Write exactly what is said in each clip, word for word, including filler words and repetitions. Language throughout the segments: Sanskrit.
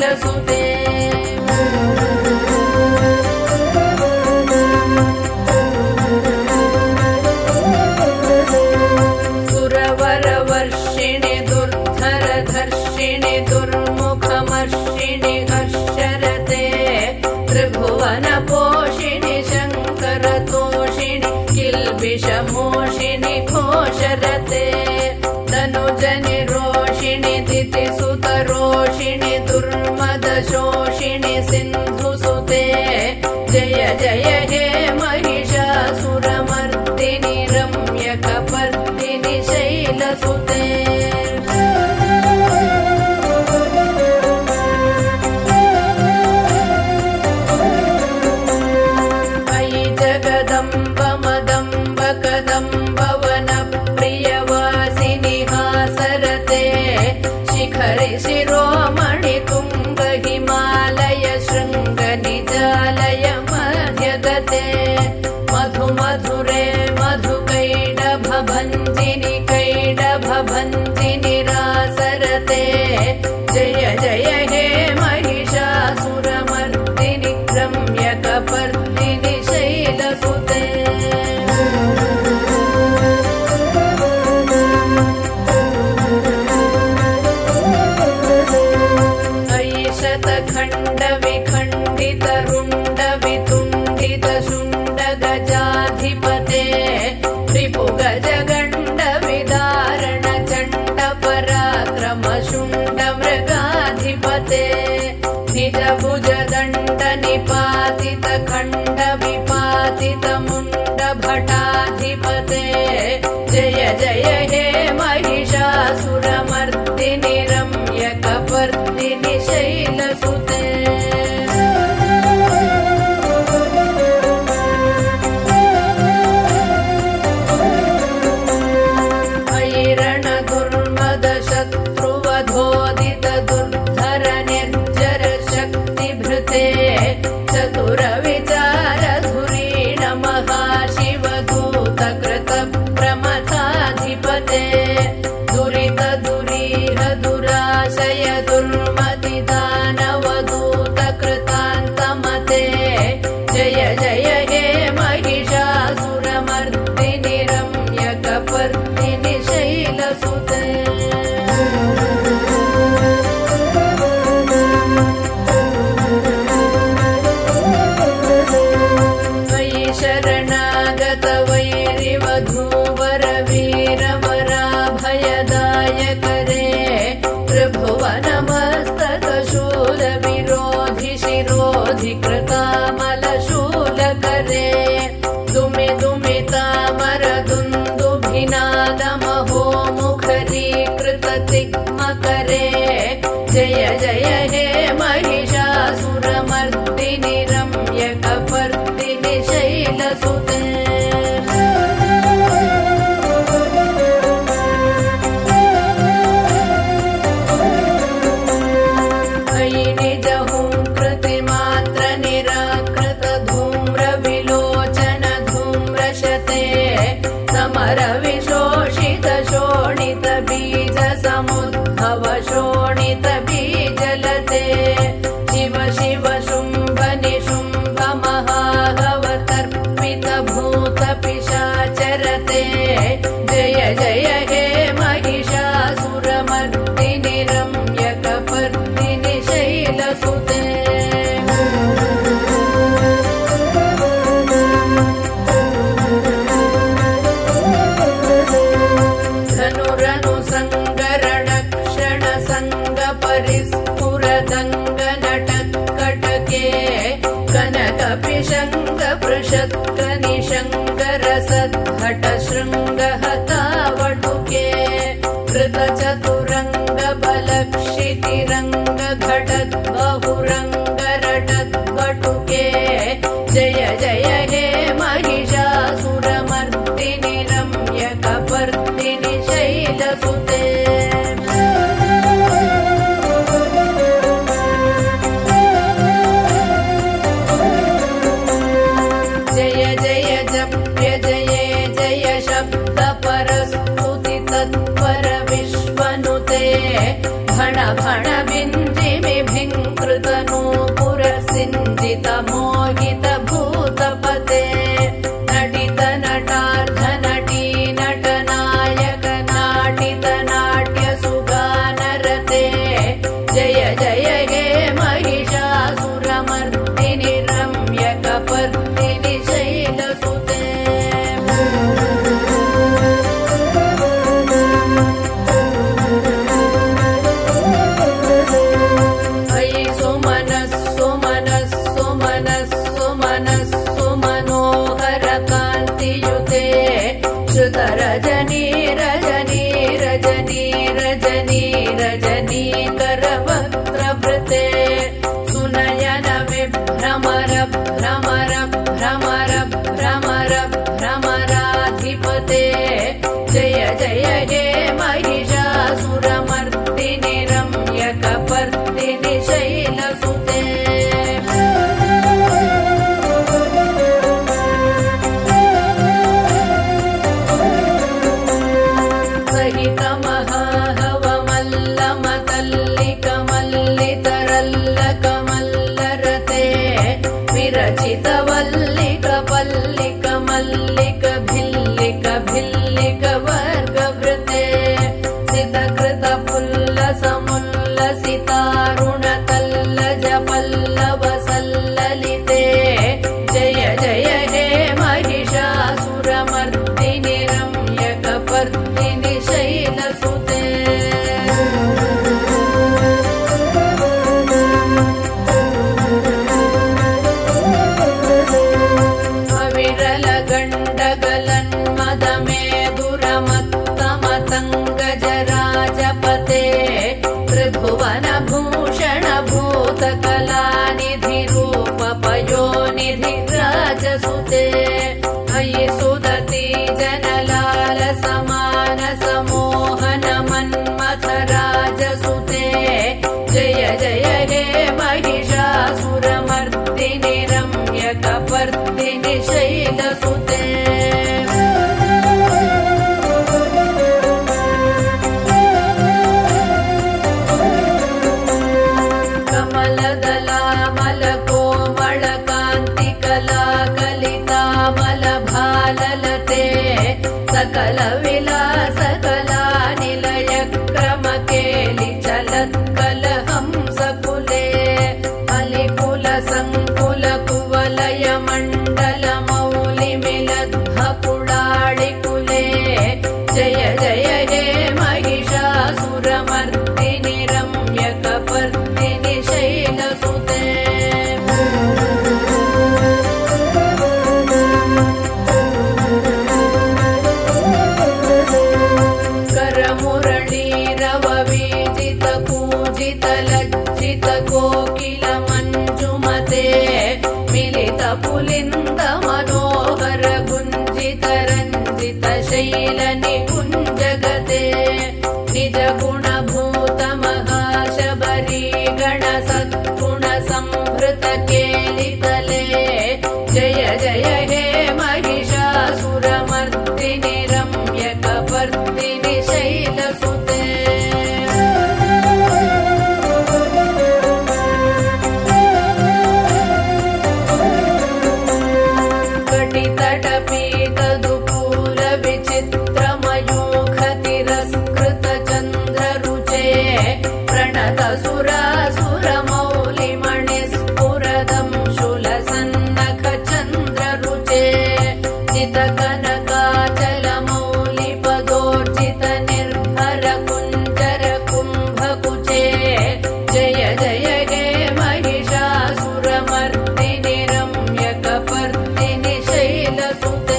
शैलसुते सुरवरवर्षिणि दुर्धरधर्षिणि दुर्मुखमर्षिणि हर्षरते त्रिभुवनपोषिणि शङ्करतोषिणि किल्बिषमोषिणि घोषरते तनुजनि रोषिणि दितिसुतरोषिणि दुर्मदशोषिणि सिन्धुसुते जय जय हे महिषासुरमर्दिनि रम्यकपर्दिनि शैलसुते अयि जगदम्ब मदम्ब कदम्ब वनप्रियवासिनि हासरते शिखरि शिरोमणि तुङ्ग हिमालय शृङ्ग निजालय मध्यगते मधु मधुरे मधुकैडभभञ्जिनि कैडभभञ्जिनि रासरते जय जय हे महिषासुरमर्दिनि रम्यकपर्दिनि शैलसुते अयि शतखण्ड विखण्डित रुण्ड वितुण्डित शुण्ड गजाधिपते रिपु गज गण्ड विदारण चण्ड पराक्रम शुण्ड मृगाधिपते निज भुज दण्ड निपातित खण्ड विपातित मुण्ड भटाधिपते जय जय हे महिषासुरमर्दिनि रम्यकपर्दिनि शैलसुते अयि रणदुर्मद शत्रुवधोदित दुर्धर निर्जर शक्तिभृते चतुर विचार धुरीण महाशिवदूत कृत प्रमथाधिपते दुरित दुरीह दुराशय दुर्मति दानवदूत कृतान्तमते जय जय हे महिषासुरमर्दिनि रम्यकपर्दिनि शैलसुते अयि शरणागत वैरिवधूवर वीरवराभयदायकरे त्रिभुवनमस्तक शूल विरोधि शिरोधि कृतामलशूलकरे दुमि दुमितामर दुन्दुभिनाद महो मुखरीकृत तिग्मकरे जय जय हे महिषासुरमर्दिनि रम्यकपर्दिनि शैलसुते अयि निज हुङ्कृतिमात्र निराकृत धूम्र विलोचन धूम्रशते समर विशोषित शोणित बीज समुद्भव शोणित बीजलते शिव शिव शुम्भ निशुम्भ महाहवतर्पित भूत पिशाचरते जय जय हे महिषासुरमर्दिनि रम्यकपर्दिनि शैलसुते धनुरनु सङ्गरण क्षण सङ्ग परिस्फुरदङ्ग नटत्कटके कनक पिशङ्ग पृषत्क निशङ्ग रसद्घट शृङ्ग हतावटुके कृत चतुरङ्ग बलक्षितिरङ्ग घटद् बहुरङ्ग रटद्वटुके जय जय हे महिषासुरमर्दिनि रम्यकपर्दिनि शैलसुते जय जय जप्य जये जय शब्द परस्तुति तत्पर विश्वनुते भण भण भिञ्जिमिभिङ्कृतनूपुर सिञ्जित मोहित भूतपते नटित नटार्ध नटी नटनायक नाटित नाट्य सुगानरते जय जय हे महिषासुरमर्दिनि रम्यकपर्दिनि शैलसुते रजनी रजनी रजनी रजनी रजनी करवक्त्रवृते सुनयन विभ्रमर भ्रमर भ्रमर भ्रमर भ्रमराधिपते जय जय हे महिषासुरमर्दिनि रम्यकपर्दिनि शैलसुते विरचित वल्लिक पल्लिक मल्लिक भिल्लिक भिल्लिक वर्गवृते सितकृत पुल्लस मुल्लसितारुण तल्लज पल्लव सल्ललिते जय जय हे महिषासुरमर्दिनि रम्यकपर्दिनि शैलसुते त्रिभुवन भूषण भूतकलानिधि रूप पयोनिधि राजसुते अयि सुदति जनलाल समान समोहन मन्मथ राजसुते जय जय हे महिषासुरमर्दिनि रम्यकपर्दिनि शैलसुते सकल विलास कला निलय क्रम केलि चलत्कल हंसकुले अलिकुल संकुल कुवलय मण्डल मौलि मिलद्भ पुडाळिकुले जय जय हे महिषासुरमर्दिनि रम्यकपर्दिनि शैलसुते लज्जित कोकिल मञ्जुमते मिलित पुलिन्द मनोहर गुञ्जित रञ्जित शैल निकुञ्जगते निज गुणभूत महाशबरी गण सद्गुण संभृत केलितले जय जय हे महिषासुरमर्दिनि रम्यकपर्दिनि शैलसुते तटपीतदुकूल विचित्रमयूखतिरस्कृत चन्द्ररुचे प्रणत सुरासुरमौलिमणिस्फुरदं शूलसन्नख चन्द्ररुचे चित कनकाचल मौलिपदोर्जित निर्भर कुञ्जर कुम्भकुचे जय जय हे महिषासुरमर्दिनि रम्यकपर्दिनि शैलसुते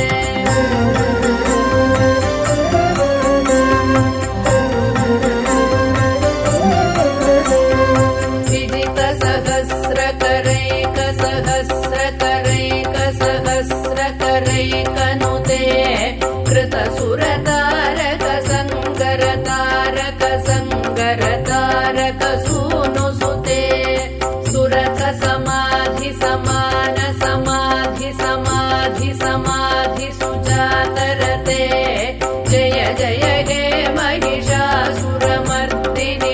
विजित सहस्रकरैक सहस्रकरैक सहस्रकरैकनुते कृत सुरतारक संगरतारक संगरतारक सूनुसुते सुरथ समाधि समान समाधि समाधि समाधि सुजातरते जय जय हे महिषासुरमर्दिनि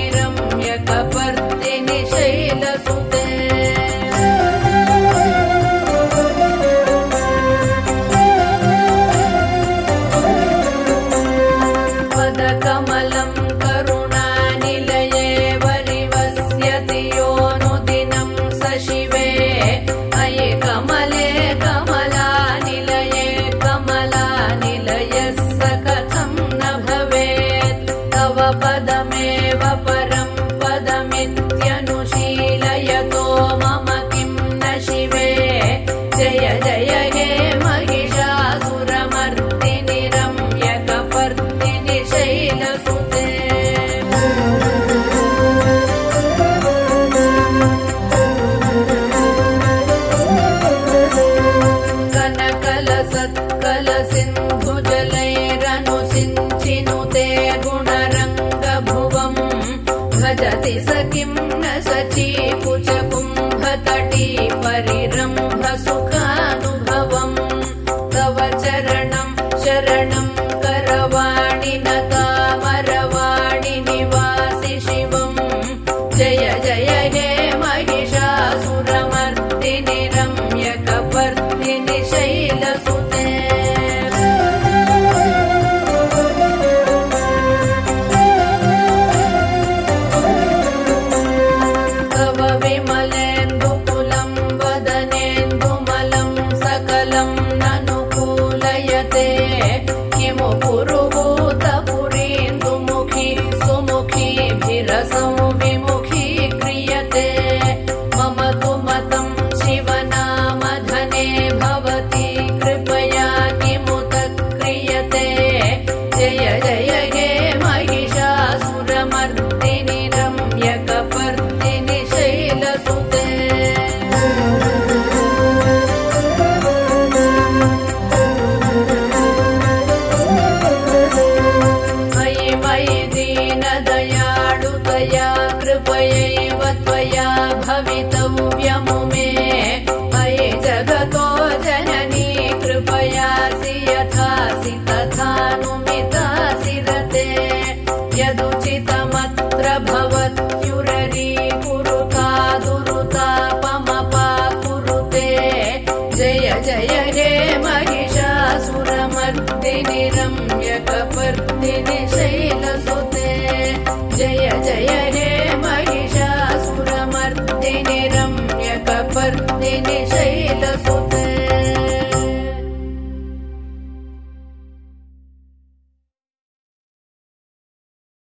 एव परं पदमित्यनुशीलयतो मम किं न शिवे जय जय हे महिषासुरमर्दिनि रम्यकपर्दिनि शैलसुते कनकलसत्कलसिन्धुजलैरनुसिञ्चिनुते गुणरङ्गभुवम् भजति स किं न सचीकुचकुम्भतटी परिरम्भसुखानुभवम् तव चरणं शरणं करवाणि न तामरवाणि निवासि शिवम् जय जय हे महिषासुरमर्दिनि रम्यकपर्दिनि शैलसुते तव विमलेन्दुकुलं वदनेन्दुमलं सकलं ननुकूलयते किमु पुरुहूतपुरीन्दुमुखी सुमुखीभिरसौ विमुखी क्रियते मम तु मतं शिवनामधने भवति कृपया किमुत क्रियते जय जय हे महिषासुरमर्दिनि रम्यकपर्दिनि शैलसुते मयि मयि दीनदयाळुतया कृपयैव त्वया भवितव्यमुमे मयि जगतो जननी कृपयासि यथासि तथानुमितासि रते यदुचितमत्र भवत्युररी कुरुता दुरुतापमपाकुरुते जय जय हे महिषासुरमर्दिनि रम्यकपर्दिनि शैलसुते जय जय हे महिषासुरमर्दिनि रम्यकपर्दिनि शैलसुते।